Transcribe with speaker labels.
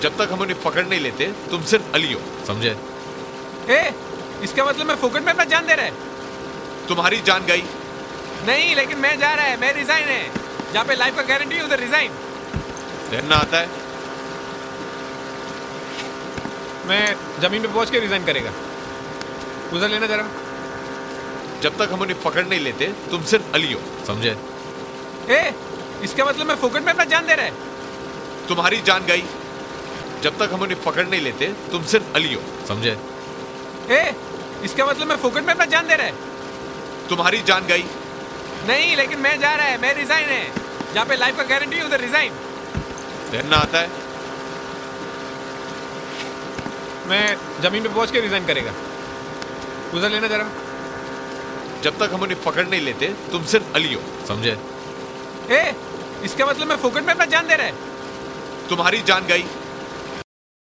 Speaker 1: जब तक हम उन्हें पकड़ नहीं लेते तुम सिर्फ अली हो, समझे?
Speaker 2: इसका मतलब मैं फोकट में अपना जान दे रहा है?
Speaker 1: तुम्हारी जान गई?
Speaker 2: नहीं, लेकिन मैं जा रहा है, मैं रिजाइन है। जहाँ पे लाइफ का गारंटी उधर रिजाइन।
Speaker 1: तैरना आता है?
Speaker 2: मैं जमीन पे पहुंच के रिजाइन करेगा। उधर लेना जरा।
Speaker 1: जब तक हम उन्हें पकड़ नहीं लेते तुम सिर्फ अली हो, समझे?
Speaker 2: इसका मतलब मैं फोकट में अपना जान दे रहा है?
Speaker 1: तुम्हारी जान गई? जब तक हम उन्हें पकड़ नहीं लेते तुम सिर्फ अली हो, समझे?
Speaker 2: इसका मतलब मैं फोकट में अपना जान दे रहा है?
Speaker 1: तुम्हारी जान गई?
Speaker 2: नहीं, लेकिन मैं जा रहा है, मैं रिजाइन है। जहाँ पे लाइफ का गारंटी उधर रिजाइन।
Speaker 1: तैरना आता है?
Speaker 2: मैं जमीन पे पहुंच के रिजाइन करेगा। उधर लेना जरा।
Speaker 1: जब तक हम उन्हें पकड़ नहीं लेते तुम सिर्फ अली हो, समझे?
Speaker 2: इसका मतलब मैं फोकट में अपना जान दे रहा है?
Speaker 1: तुम्हारी जान गई?